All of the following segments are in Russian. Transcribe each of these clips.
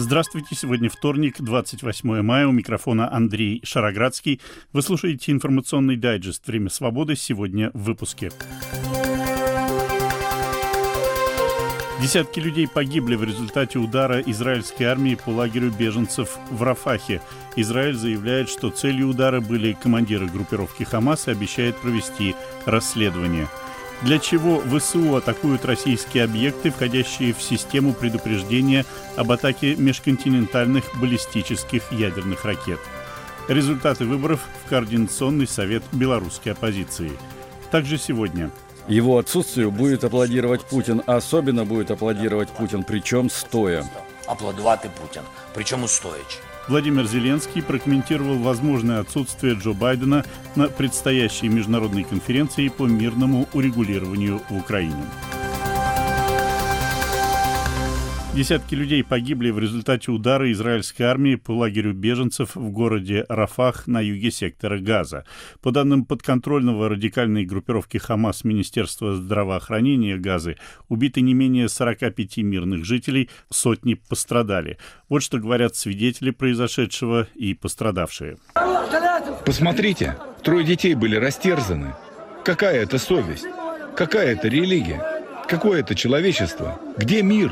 Здравствуйте, сегодня вторник, 28 мая, у микрофона Андрей Шароградский. Вы слушаете информационный дайджест «Время свободы», сегодня в выпуске. Десятки людей погибли в результате удара израильской армии по лагерю беженцев в Рафахе. Израиль заявляет, что целью удара были командиры группировки «Хамас» и обещает провести расследование. Для чего ВСУ атакуют российские объекты, входящие в систему предупреждения об атаке межконтинентальных баллистических ядерных ракет? Результаты выборов в Координационный совет белорусской оппозиции. Также сегодня. Его отсутствию будет аплодировать Путин, а особенно будет аплодировать Путин, причем стоя. Аплодувати Путин, причем стоячи. Владимир Зеленский прокомментировал возможное отсутствие Джо Байдена на предстоящей международной конференции по мирному урегулированию в Украине. Десятки людей погибли в результате удара израильской армии по лагерю беженцев в городе Рафах на юге сектора Газа. По данным подконтрольного радикальной группировки «Хамас» Министерства здравоохранения Газы, убиты не менее 45 мирных жителей, сотни пострадали. Вот что говорят свидетели произошедшего и пострадавшие. Посмотрите, 3 детей были растерзаны. Какая это совесть? Какая это религия? Какое это человечество? Где мир?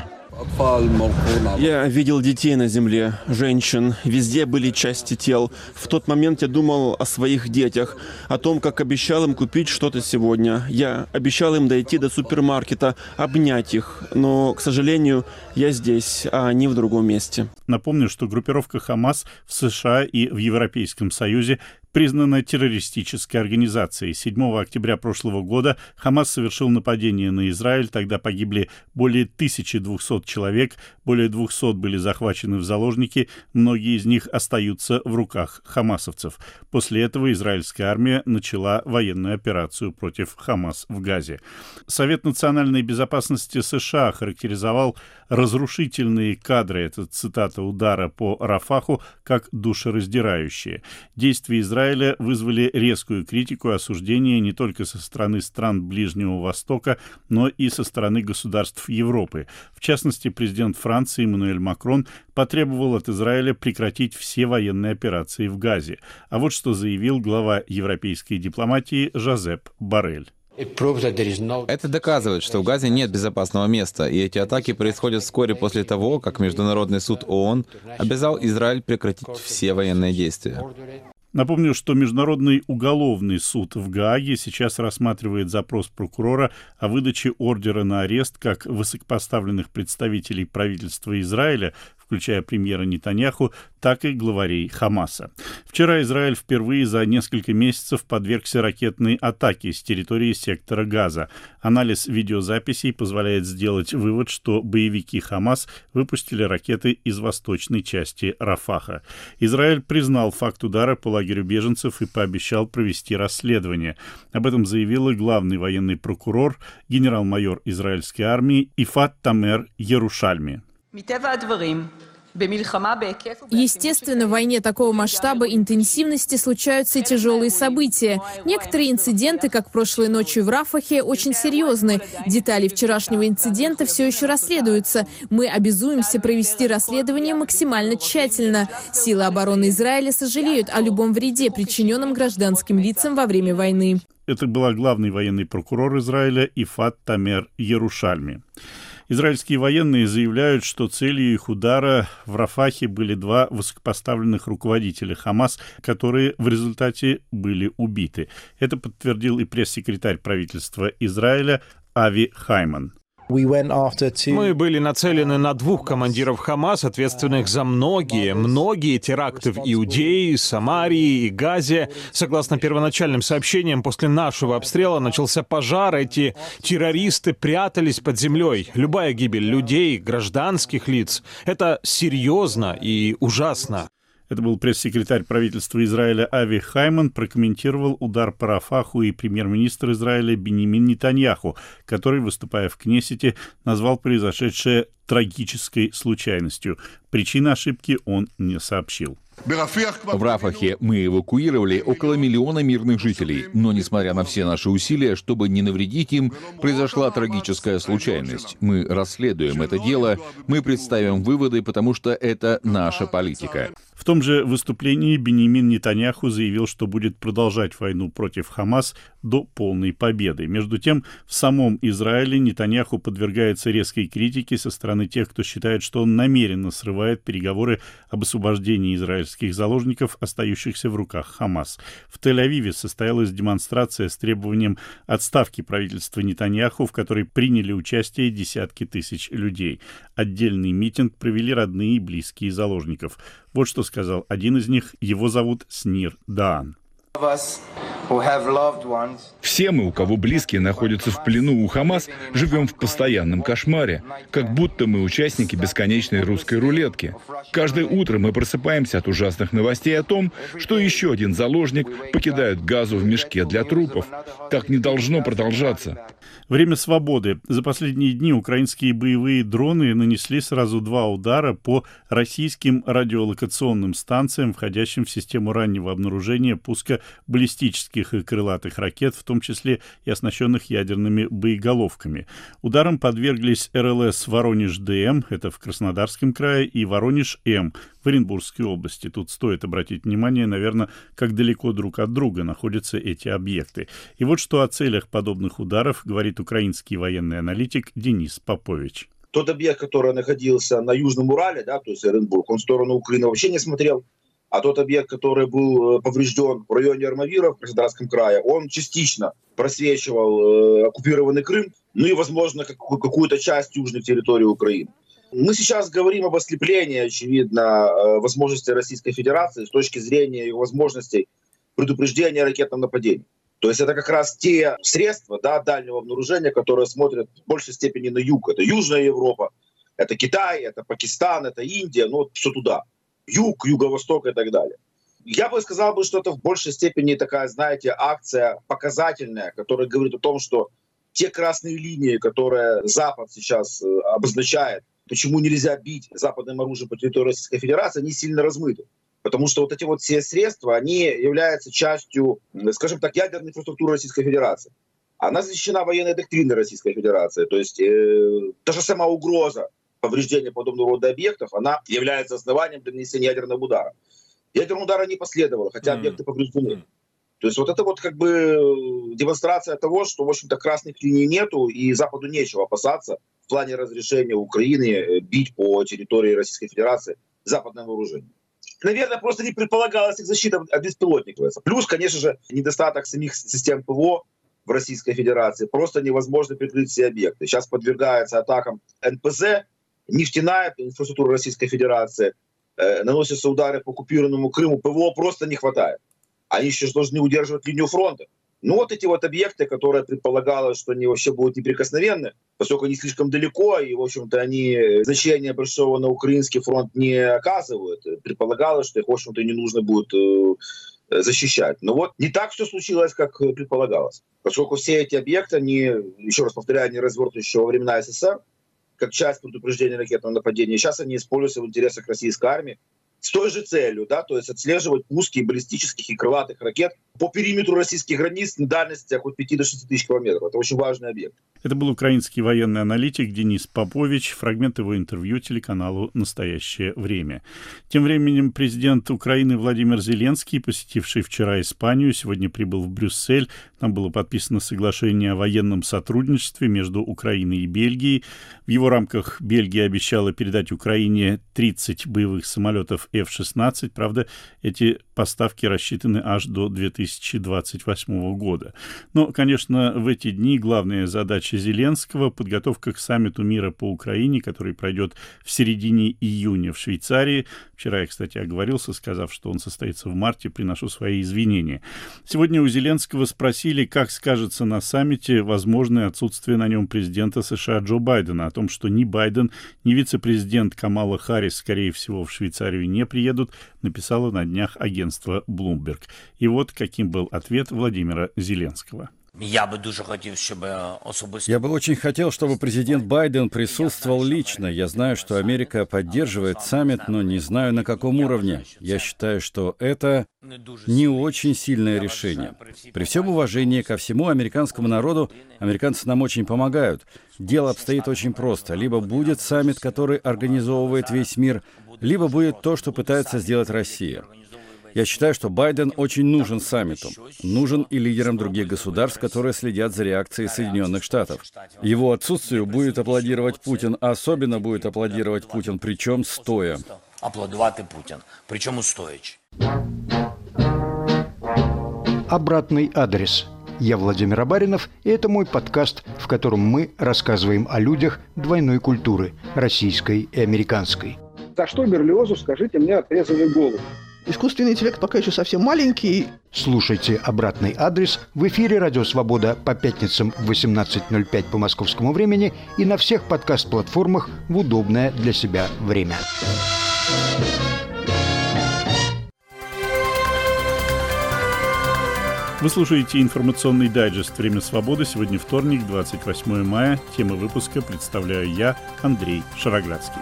Я видел детей на земле, женщин, везде были части тел. В тот момент я думал о своих детях, о том, как обещал им купить что-то сегодня. Я обещал им дойти до супермаркета, обнять их, но, к сожалению, я здесь, а они в другом месте. Напомню, что группировка «Хамас» в США и в Европейском Союзе признана террористической организацией. 7 октября прошлого года Хамас совершил нападение на Израиль. Тогда погибли более 1200 человек, более 200 были захвачены в заложники, многие из них остаются в руках хамасовцев. После этого израильская армия начала военную операцию против Хамас в Газе. Совет национальной безопасности США характеризовал разрушительные кадры, это цитата, удара по Рафаху, как душераздирающие. Действия Израиля вызвали резкую критику и осуждение не только со стороны стран Ближнего Востока, но и со стороны государств Европы. В частности, президент Франции Эммануэль Макрон потребовал от Израиля прекратить все военные операции в Газе. А вот что заявил глава европейской дипломатии Жозеп Боррель. Это доказывает, что в Газе нет безопасного места, и эти атаки происходят вскоре после того, как Международный суд ООН обязал Израиль прекратить все военные действия. Напомню, что Международный уголовный суд в Гааге сейчас рассматривает запрос прокурора о выдаче ордера на арест как высокопоставленных представителей правительства Израиля, включая премьера Нетаньяху, так и главарей Хамаса. Вчера Израиль впервые за несколько месяцев подвергся ракетной атаке с территории сектора Газа. Анализ видеозаписей позволяет сделать вывод, что боевики Хамас выпустили ракеты из восточной части Рафаха. Израиль признал факт удара по лагерю беженцев и пообещал провести расследование. Об этом заявила главный военный прокурор, генерал-майор израильской армии Ифат Тамер Ярушальми. Естественно, в войне такого масштаба и интенсивности случаются и тяжелые события. Некоторые инциденты, как прошлой ночью в Рафахе, очень серьезны. Детали вчерашнего инцидента все еще расследуются. Мы обязуемся провести расследование максимально тщательно. Силы обороны Израиля сожалеют о любом вреде, причиненном гражданским лицам во время войны. Это была главный военный прокурор Израиля Ифат Тамер Ярушальми. Израильские военные заявляют, что целью их удара в Рафахе были 2 высокопоставленных руководителя Хамас, которые в результате были убиты. Это подтвердил и пресс-секретарь правительства Израиля Ави Хайман. Мы были нацелены на 2 командиров Хамас, ответственных за многие теракты в Иудее, Самарии и Газе. Согласно первоначальным сообщениям, после нашего обстрела начался пожар. Эти террористы прятались под землей. Любая гибель людей, гражданских лиц — это серьезно и ужасно. Это был пресс-секретарь правительства Израиля Ави Хайман, прокомментировал удар по Рафаху и премьер-министр Израиля Биньямин Нетаньяху, который, выступая в Кнессете, назвал произошедшее трагической случайностью. Причины ошибки он не сообщил. В Рафахе мы эвакуировали около 1 миллиона мирных жителей, но, несмотря на все наши усилия, чтобы не навредить им, произошла трагическая случайность. Мы расследуем это дело, мы представим выводы, потому что это наша политика. В том же выступлении Биньямин Нетаньяху заявил, что будет продолжать войну против Хамас до полной победы. Между тем, в самом Израиле Нетаньяху подвергается резкой критике со стороны тех, кто считает, что он намеренно срывает переговоры об освобождении израильских заложников, остающихся в руках Хамас. В Тель-Авиве состоялась демонстрация с требованием отставки правительства Нетаньяху, в которой приняли участие десятки тысяч людей. Отдельный митинг провели родные и близкие заложников. Вот что сказал один из них, его зовут Снир Даан. Все мы, у кого близкие находятся в плену у Хамас, живем в постоянном кошмаре, как будто мы участники бесконечной русской рулетки. Каждое утро мы просыпаемся от ужасных новостей о том, что еще один заложник покидает Газу в мешке для трупов. Так не должно продолжаться. Время свободы. За последние дни украинские боевые дроны нанесли сразу 2 удара по российским радиолокационным станциям, входящим в систему раннего обнаружения пуска баллистических и крылатых ракет, в том числе и оснащенных ядерными боеголовками. Ударам подверглись РЛС «Воронеж-ДМ», это в Краснодарском крае, и «Воронеж-М» в Оренбургской области. Тут стоит обратить внимание, наверное, как далеко друг от друга находятся эти объекты. И вот что о целях подобных ударов говорит украинский военный аналитик Денис Попович. Тот объект, который находился на Южном Урале, да, то есть Оренбург, он в сторону Украины вообще не смотрел. А тот объект, который был поврежден в районе Армавира в Краснодарском крае, он частично просвечивал оккупированный Крым, ну и, возможно, какую-то часть южной территории Украины. Мы сейчас говорим об ослеплении, очевидно, возможностей Российской Федерации с точки зрения ее возможностей предупреждения ракетного нападения. То есть это как раз те средства, да, дальнего обнаружения, которые смотрят в большей степени на юг. Это Южная Европа, это Китай, это Пакистан, это Индия, ну вот все туда. Юг, юго-восток и так далее. Я бы сказал, что это в большей степени такая, знаете, акция показательная, которая говорит о том, что те красные линии, которые Запад сейчас обозначает, почему нельзя бить западным оружием по территории Российской Федерации, они сильно размыты. Потому что вот эти вот все средства, они являются частью, скажем так, ядерной инфраструктуры Российской Федерации. Она защищена военной доктриной Российской Федерации. То есть та же сама угроза повреждения подобного рода объектов, она является основанием для нанесения ядерного удара. Ядерного удара не последовало, хотя объекты повреждены. То есть вот это вот как бы демонстрация того, что, в общем-то, красных линий нету, и Западу нечего опасаться в плане разрешения Украины бить по территории Российской Федерации западным вооружением. Наверное, просто не предполагалась их защита от беспилотников. Плюс, конечно же, недостаток самих систем ПВО в Российской Федерации. Просто невозможно прикрыть все объекты. Сейчас подвергается атакам НПЗ, нефтяная инфраструктура Российской Федерации, наносятся удары по оккупированному Крыму, ПВО просто не хватает. Они еще должны удерживать линию фронта. Ну вот эти вот объекты, которые предполагалось, что они вообще будут неприкосновенны, поскольку они слишком далеко, и, в общем-то, они значения большого на украинский фронт не оказывают. Предполагалось, что их, в общем-то, не нужно будет защищать. Но вот не так все случилось, как предполагалось. Поскольку все эти объекты, они, еще раз повторяю, они развернуты еще во времена СССР, как часть предупреждения ракетного нападения. Сейчас они используются в интересах российской армии с той же целью, да, то есть отслеживать пуски баллистических и крылатых ракет по периметру российских границ на дальности от 5 до 6 тысяч километров. Это очень важный объект. Это был украинский военный аналитик Денис Попович. Фрагмент его интервью телеканалу «Настоящее время». Тем временем президент Украины Владимир Зеленский, посетивший вчера Испанию, сегодня прибыл в Брюссель. Там было подписано соглашение о военном сотрудничестве между Украиной и Бельгией. В его рамках Бельгия обещала передать Украине 30 боевых самолетов F-16. Правда, эти поставки рассчитаны аж до 2028 года. Но, конечно, в эти дни главная задача Зеленского — подготовка к саммиту мира по Украине, который пройдет в середине июня в Швейцарии. Вчера я, кстати, оговорился, сказав, что он состоится в марте. Приношу свои извинения. Сегодня у Зеленского спросили, как скажется на саммите возможное отсутствие на нем президента США Джо Байдена, о том, что ни Байден, ни вице-президент Камала Харрис, скорее всего, в Швейцарию не приедут, написало на днях агентство Bloomberg. И вот каким был ответ Владимира Зеленского. Я бы дуже хотів, щоб особисто... Я бы очень хотел, чтобы президент Байден присутствовал лично. Я знаю, что Америка поддерживает саммит, но не знаю, на каком уровне. Я считаю, что это не очень сильное решение. При всем уважении ко всему американскому народу, американцы нам очень помогают. Дело обстоит очень просто. Либо будет саммит, который организовывает весь мир, либо будет то, что пытается сделать Россия. Я считаю, что Байден очень нужен саммиту. Нужен и лидерам других государств, которые следят за реакцией Соединенных Штатов. Его отсутствию будет аплодировать Путин, а особенно будет аплодировать Путин, причем стоя. Аплодувати Путін, причому стоячи. Обратный адрес. Я Владимир Абаринов, и это мой подкаст, в котором мы рассказываем о людях двойной культуры, российской и американской. За что Берлиозу, скажите мне, отрезали голову? Искусственный интеллект пока еще совсем маленький. Слушайте «Обратный адрес» в эфире «Радио Свобода» по пятницам в 18:05 по московскому времени и на всех подкаст-платформах в удобное для себя время. Вы слушаете информационный дайджест «Время свободы». Сегодня вторник, 28 мая. Тема выпуска представляю я, Андрей Шароградский.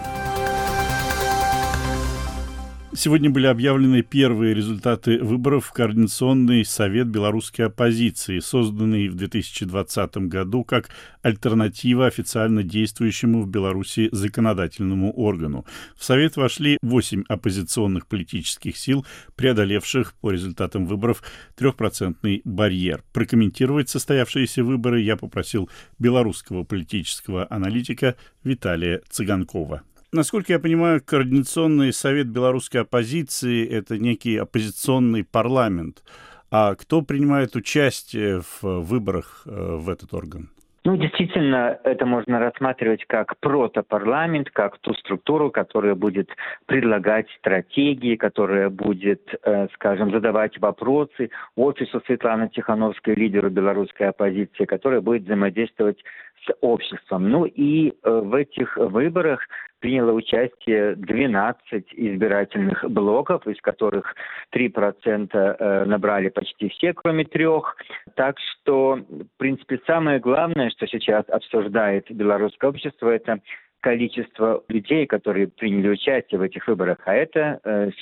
Сегодня были объявлены первые результаты выборов в Координационный совет белорусской оппозиции, созданный в 2020 году как альтернатива официально действующему в Беларуси законодательному органу. В совет вошли 8 оппозиционных политических сил, преодолевших по результатам выборов 3% барьер. Прокомментировать состоявшиеся выборы я попросил белорусского политического аналитика Виталия Цыганкова. Насколько я понимаю, Координационный совет белорусской оппозиции – это некий оппозиционный парламент. А кто принимает участие в выборах в этот орган? Ну, действительно, это можно рассматривать как протопарламент, как ту структуру, которая будет предлагать стратегии, которая будет, скажем, задавать вопросы офису Светланы Тихановской, лидеру белорусской оппозиции, которая будет взаимодействовать с обществом. Ну и в этих выборах приняло участие 12 избирательных блоков, из которых 3% набрали почти все, кроме 3. Так что, в принципе, самое главное, что сейчас обсуждает белорусское общество, это количество людей, которые приняли участие в этих выборах, а это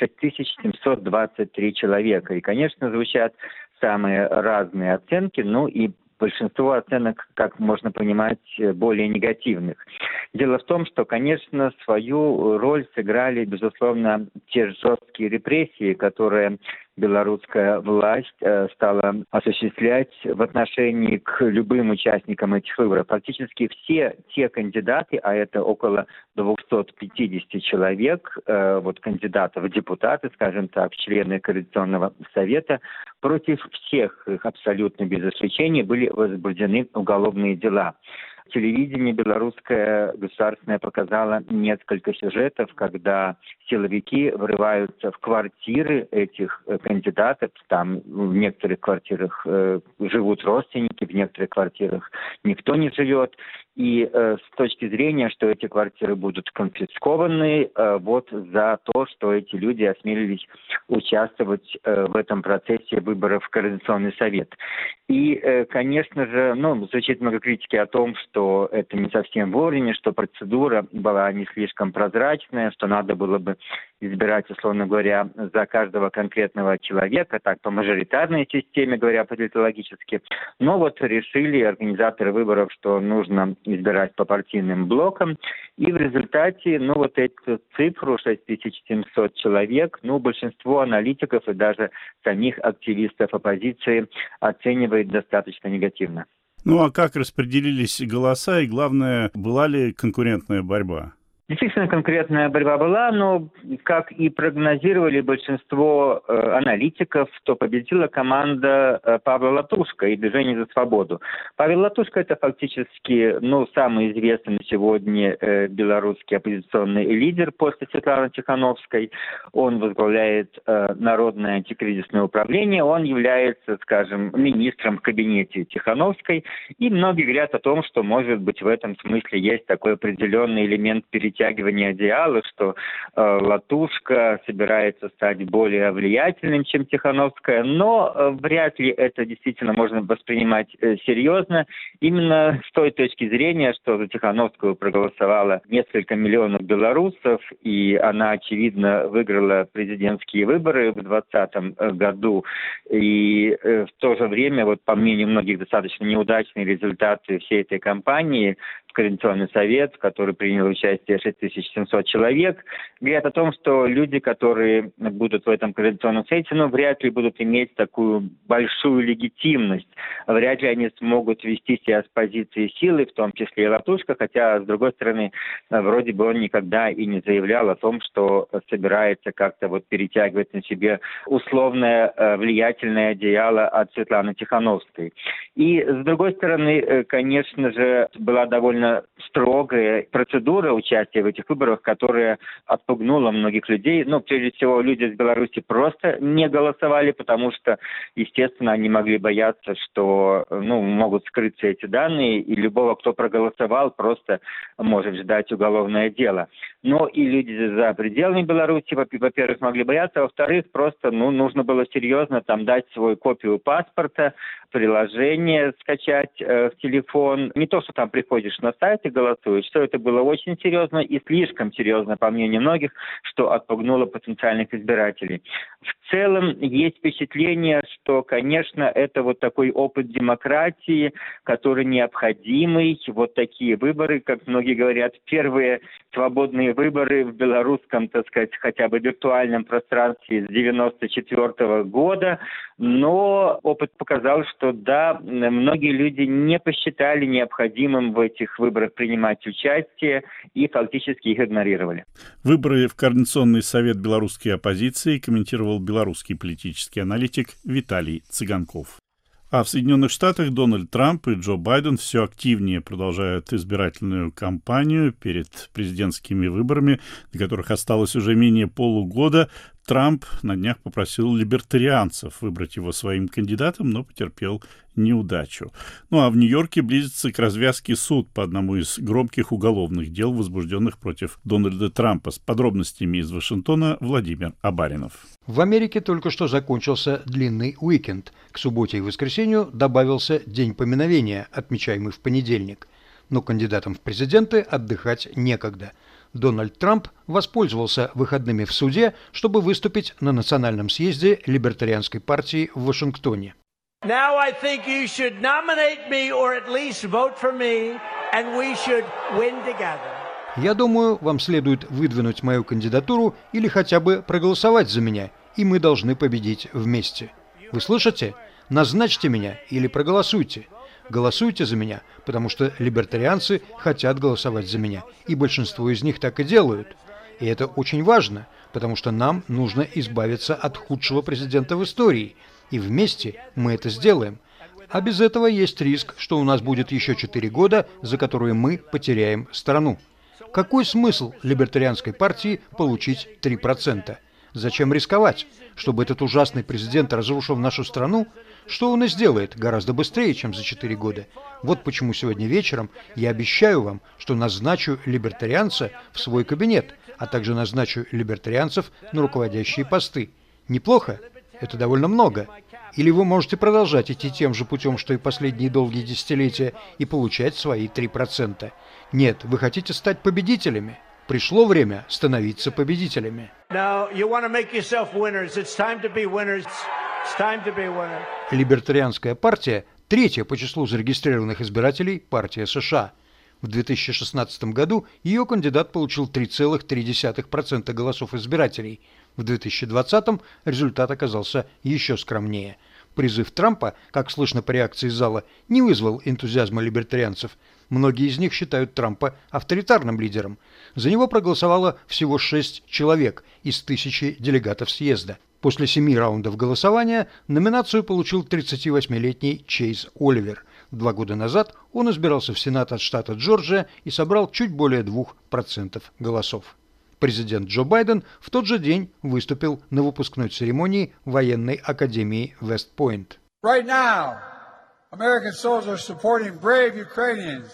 6723 человека. И, конечно, звучат самые разные оценки, ну и большинство оценок, как можно понимать, более негативных. Дело в том, что, конечно, свою роль сыграли, безусловно, те жесткие репрессии, которые белорусская власть стала осуществлять в отношении к любым участникам этих выборов. Фактически все те кандидаты, а это около 250 человек, вот кандидатов в депутаты, скажем так, члены Координационного совета, против всех их абсолютно без исключения были возбуждены уголовные дела. Телевидение белорусское государственное показало несколько сюжетов, когда силовики врываются в квартиры этих кандидатов. Там в некоторых квартирах живут родственники, в некоторых квартирах никто не живет. И с точки зрения, что эти квартиры будут конфискованы вот за то, что эти люди осмелились участвовать в этом процессе выборов в Координационный совет. И, конечно же, звучит много критики о том, что это не совсем вовремя, что процедура была не слишком прозрачная, что надо было бы избирать, условно говоря, за каждого конкретного человека, так по мажоритарной системе, говоря политологически. Но вот решили организаторы выборов, что нужно избирать по партийным блокам. И в результате, вот эту цифру 6700 человек, большинство аналитиков и даже самих активистов оппозиции оценивает достаточно негативно. А как распределились голоса и, главное, была ли конкурентная борьба? Действительно, конкретная борьба была, но, как и прогнозировали большинство аналитиков, то победила команда Павла Латушко и Движение за свободу. Павел Латушко – это фактически самый известный на сегодня белорусский оппозиционный лидер после Светланы Тихановской. Он возглавляет Народное антикризисное управление, он является, скажем, министром в кабинете Тихановской. И многие говорят о том, что, может быть, в этом смысле есть такой определенный элемент перетягивания перетягивание одеяла, что Латушка собирается стать более влиятельным, чем Тихановская, но вряд ли это действительно можно воспринимать серьезно. Именно с той точки зрения, что за Тихановскую проголосовало несколько миллионов белорусов, и она, очевидно, выиграла президентские выборы в 2020 году. И в то же время, вот по мнению многих, достаточно неудачные результаты всей этой кампании, Координационный совет, в который принял участие 6700 человек, говорят о том, что люди, которые будут в этом Координационном совете, вряд ли будут иметь такую большую легитимность. Вряд ли они смогут вести себя с позиции силы, в том числе и Латушка, хотя, с другой стороны, вроде бы он никогда и не заявлял о том, что собирается как-то вот перетягивать на себе условное влиятельное одеяло от Светланы Тихановской. И, с другой стороны, конечно же, была довольно строгая процедура участия в этих выборах, которая отпугнула многих людей. Прежде всего, люди из Беларуси просто не голосовали, потому что, естественно, они могли бояться, что могут скрыться эти данные, и любого, кто проголосовал, просто может ждать уголовное дело. Но и люди за пределами Беларуси, во-первых, могли бояться, а во-вторых, просто нужно было серьезно там дать свою копию паспорта, приложение скачать в телефон. Не то, что там приходишь на сайт и голосуешь. Все это было очень серьезно и слишком серьезно, по мнению многих, что отпугнуло потенциальных избирателей. В целом есть впечатление, что, конечно, это вот такой опыт демократии, который необходимый. Вот такие выборы, как многие говорят, первые свободные выборы в белорусском, так сказать, хотя бы виртуальном пространстве с 1994 года. Но опыт показал, что да, многие люди не посчитали необходимым в этих выборах принимать участие и фактически их игнорировали. Выборы в Координационный совет белорусской оппозиции комментировал белорусский политический аналитик Виталий Цыганков. А в Соединенных Штатах Дональд Трамп и Джо Байден все активнее продолжают избирательную кампанию перед президентскими выборами, до которых осталось уже менее полугода. Трамп на днях попросил либертарианцев выбрать его своим кандидатом, но потерпел неудачу. А в Нью-Йорке близится к развязке суд по одному из громких уголовных дел, возбужденных против Дональда Трампа. С подробностями из Вашингтона Владимир Абаринов. В Америке только что закончился длинный уикенд. К субботе и воскресенью добавился День поминовения, отмечаемый в понедельник. Но кандидатам в президенты отдыхать некогда. Дональд Трамп воспользовался выходными в суде, чтобы выступить на национальном съезде либертарианской партии в Вашингтоне. Я думаю, вам следует выдвинуть мою кандидатуру или хотя бы проголосовать за меня, и мы должны победить вместе. Вы слышите? Назначьте меня или проголосуйте. Голосуйте за меня, потому что либертарианцы хотят голосовать за меня, и большинство из них так и делают. И это очень важно, потому что нам нужно избавиться от худшего президента в истории, и вместе мы это сделаем. А без этого есть риск, что у нас будет еще 4 года, за которые мы потеряем страну. Какой смысл либертарианской партии получить 3%? Зачем рисковать? Чтобы этот ужасный президент разрушил нашу страну? Что он и сделает гораздо быстрее, чем за 4 года. Вот почему сегодня вечером я обещаю вам, что назначу либертарианца в свой кабинет, а также назначу либертарианцев на руководящие посты. Неплохо? Это довольно много. Или вы можете продолжать идти тем же путем, что и последние долгие десятилетия, и получать свои 3%. Нет, вы хотите стать победителями. Пришло время становиться победителями. Либертарианская партия – третья по числу зарегистрированных избирателей партия США. В 2016 году ее кандидат получил 3,3% голосов избирателей. В 2020 результат оказался еще скромнее. Призыв Трампа, как слышно по реакции зала, не вызвал энтузиазма либертарианцев. Многие из них считают Трампа авторитарным лидером. За него проголосовало всего 6 человек из 1000 делегатов съезда. После 7 раундов голосования номинацию получил 38-летний Чейз Оливер. 2 года назад он избирался в Сенат от штата Джорджия и собрал чуть более 2% голосов. Президент Джо Байден в тот же день выступил на выпускной церемонии военной академии Вест-Пойнт.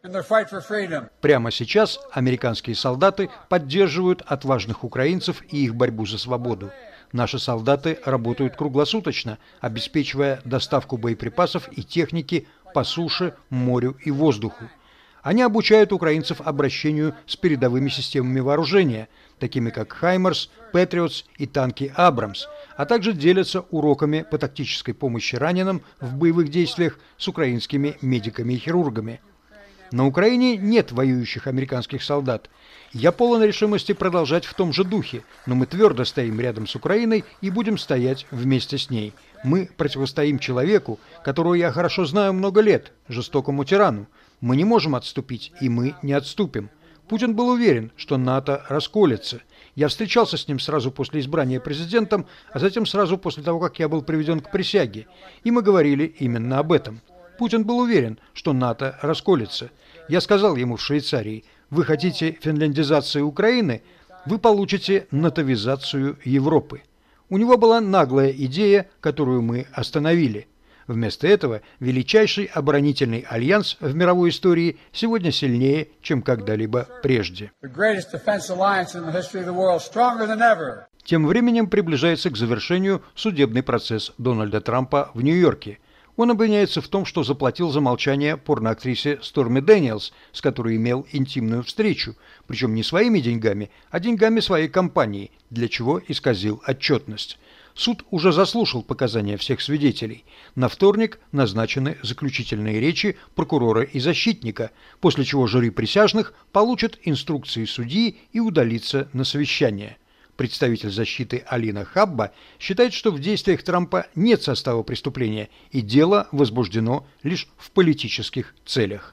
Прямо сейчас американские солдаты поддерживают отважных украинцев и их борьбу за свободу. Наши солдаты работают круглосуточно, обеспечивая доставку боеприпасов и техники по суше, морю и воздуху. Они обучают украинцев обращению с передовыми системами вооружения, такими как «Хаймарс», «Патриотс» и танки «Абрамс», а также делятся уроками по тактической помощи раненым в боевых действиях с украинскими медиками и хирургами. На Украине нет воюющих американских солдат. Я полон решимости продолжать в том же духе, но мы твердо стоим рядом с Украиной и будем стоять вместе с ней. Мы противостоим человеку, которого я хорошо знаю много лет, жестокому тирану. Мы не можем отступить, и мы не отступим. Путин был уверен, что НАТО расколется. Я встречался с ним сразу после избрания президентом, а затем сразу после того, как я был приведен к присяге. И мы говорили именно об этом. Путин был уверен, что НАТО расколется. Я сказал ему в Швейцарии: вы хотите финляндизации Украины, вы получите натовизацию Европы. У него была наглая идея, которую мы остановили. Вместо этого величайший оборонительный альянс в мировой истории сегодня сильнее, чем когда-либо прежде. Тем временем приближается к завершению судебный процесс Дональда Трампа в Нью-Йорке. Он обвиняется в том, что заплатил за молчание порноактрисе Сторми Дэниелс, с которой имел интимную встречу, причем не своими деньгами, а деньгами своей компании, для чего исказил отчетность. Суд уже заслушал показания всех свидетелей. На вторник назначены заключительные речи прокурора и защитника, после чего жюри присяжных получит инструкции судьи и удалится на совещание. Представитель защиты Алина Хабба считает, что в действиях Трампа нет состава преступления, и дело возбуждено лишь в политических целях.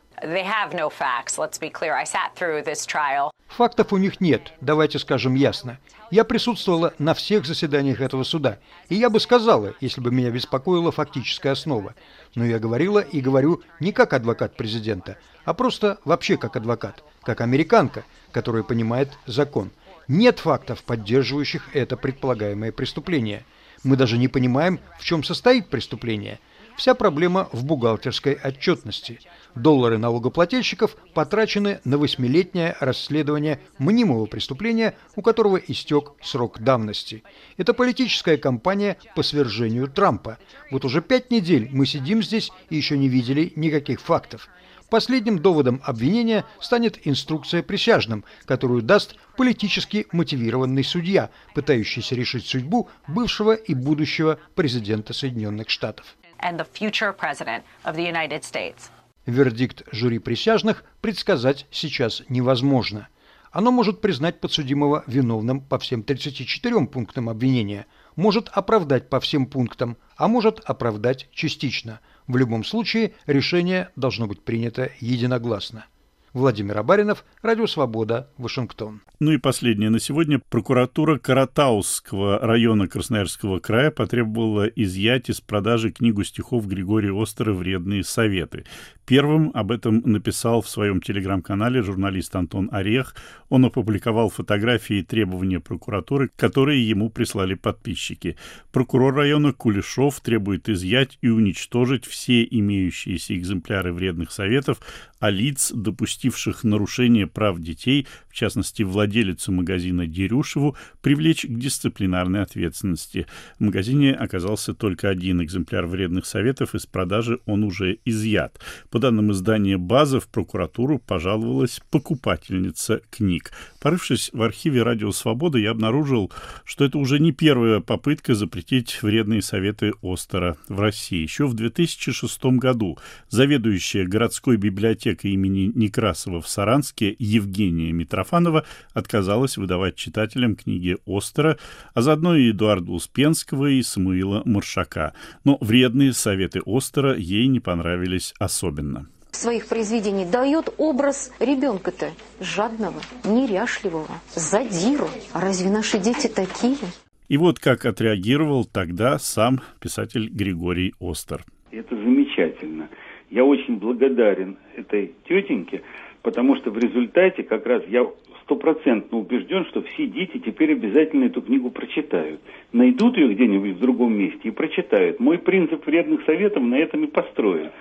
Фактов у них нет, давайте скажем ясно. Я присутствовала на всех заседаниях этого суда, и я бы сказала, если бы меня беспокоила фактическая основа. Но я говорила и говорю не как адвокат президента, а просто вообще как адвокат, как американка, которая понимает закон. Нет фактов, поддерживающих это предполагаемое преступление. Мы даже не понимаем, в чем состоит преступление. Вся проблема в бухгалтерской отчетности. Доллары налогоплательщиков потрачены на 8-летнее расследование мнимого преступления, у которого истек срок давности. Это политическая кампания по свержению Трампа. Вот уже 5 недель мы сидим здесь и еще не видели никаких фактов. Последним доводом обвинения станет инструкция присяжным, которую даст политически мотивированный судья, пытающийся решить судьбу бывшего и будущего президента Соединенных Штатов. Вердикт жюри присяжных предсказать сейчас невозможно. Оно может признать подсудимого виновным по всем 34 пунктам обвинения, может оправдать по всем пунктам, а может оправдать частично. В любом случае решение должно быть принято единогласно. Владимир Абаринов, Радио Свобода, Вашингтон. Ну и последнее на сегодня. Прокуратура Каратаусского района Красноярского края потребовала изъять из продажи книгу стихов Григория Остера «Вредные советы». Первым об этом написал в своем телеграм-канале журналист Антон Орех. Он опубликовал фотографии и требования прокуратуры, которые ему прислали подписчики. Прокурор района Кулешов требует изъять и уничтожить все имеющиеся экземпляры «Вредных советов», а лиц, допустивших нарушение прав детей, в частности, владелицу магазина Дерюшеву, привлечь к дисциплинарной ответственности. В магазине оказался только один экземпляр «Вредных советов», из продажи он уже изъят. По данным издания «База», в прокуратуру пожаловалась покупательница книг. Порывшись в архиве «Радио Свобода», я обнаружил, что это уже не первая попытка запретить «Вредные советы» Остера в России. Еще в 2006 году заведующая городской библиотекой имени Некрасова в Саранске Евгения Митрофанова отказалась выдавать читателям книги Остера, а заодно и Эдуарда Успенского и Самуила Маршака. Но «Вредные советы» Остера ей не понравились особенно. В своих произведениях дает образ ребенка-то жадного, неряшливого, задиру. А разве наши дети такие? И вот как отреагировал тогда сам писатель Григорий Остер. Это замечательно. Я очень благодарен этой тетеньке, потому что в результате как раз я 100% убежден, что все дети теперь обязательно эту книгу прочитают. Найдут ее где-нибудь в другом месте и прочитают. Мой принцип «Вредных советов» на этом и построен.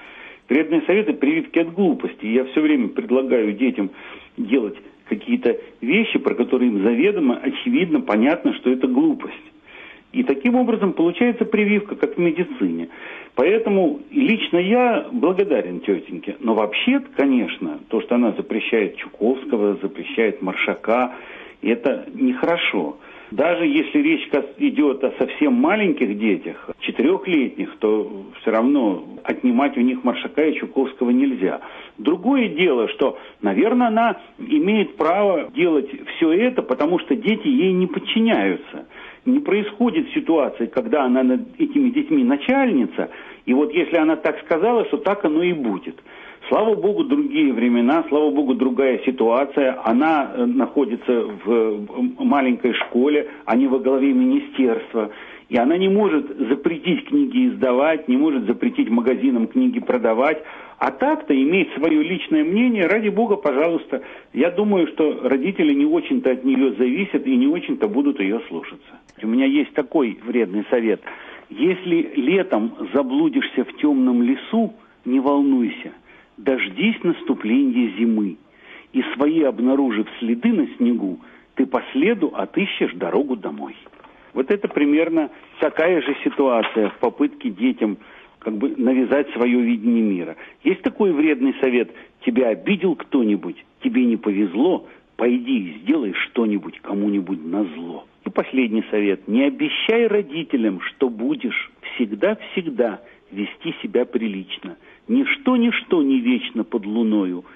Вредные советы – прививки от глупости. Я все время предлагаю детям делать какие-то вещи, про которые им заведомо, очевидно, понятно, что это глупость. И таким образом получается прививка, как в медицине. Поэтому лично я благодарен тетеньке. Но вообще-то, конечно, то, что она запрещает Чуковского, запрещает Маршака, это нехорошо. Даже если речь идет о совсем маленьких детях, 4-летних, то все равно отнимать у них Маршака и Чуковского нельзя. Другое дело, что, наверное, она имеет право делать все это, потому что дети ей не подчиняются. Не происходит ситуации, когда она над этими детьми начальница, и вот если она так сказала, что так оно и будет. Слава Богу, другие времена, слава Богу, другая ситуация. Она находится в маленькой школе, а не во главе министерства. И она не может запретить книги издавать, не может запретить магазинам книги продавать. А так-то имеет свое личное мнение, ради Бога, пожалуйста. Я думаю, что родители не очень-то от нее зависят и не очень-то будут ее слушаться. У меня есть такой вредный совет. Если летом заблудишься в темном лесу, не волнуйся. Дождись наступления зимы, и свои обнаружив следы на снегу, ты по следу отыщешь дорогу домой. Вот это примерно такая же ситуация в попытке детям как бы навязать свое видение мира. Есть такой вредный совет: тебя обидел кто-нибудь, тебе не повезло, пойди и сделай что-нибудь кому-нибудь назло. И последний совет: не обещай родителям, что будешь всегда-всегда вести себя прилично. Ничто не вечно под луною,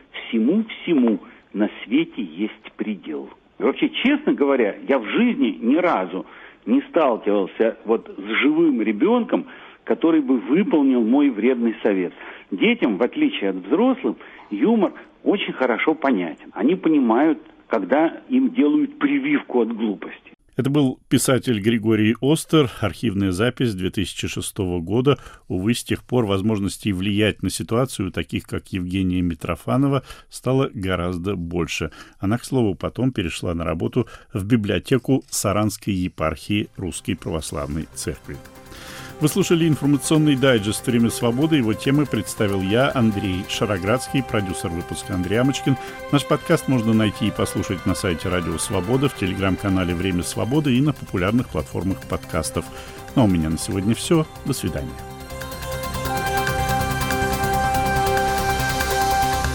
всему на свете есть предел. И вообще, честно говоря, я в жизни ни разу не сталкивался вот с живым ребенком, который бы выполнил мой вредный совет. Детям, в отличие от взрослых, юмор очень хорошо понятен. Они понимают, когда им делают прививку от глупости. Это был писатель Григорий Остер. Архивная запись 2006 года. Увы, с тех пор возможностей влиять на ситуацию у таких, как Евгения Митрофанова, стало гораздо больше. Она, к слову, потом перешла на работу в библиотеку Саранской епархии Русской Православной Церкви. Вы слушали информационный дайджест «Время свободы». Его темы представил я, Андрей Шароградский, продюсер выпуска Андрей Амочкин. Наш подкаст можно найти и послушать на сайте Радио Свобода, в телеграм-канале «Время свободы» и на популярных платформах подкастов. Ну а у меня на сегодня все. До свидания.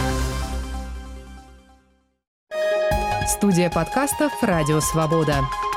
Студия подкастов «Радио Свобода».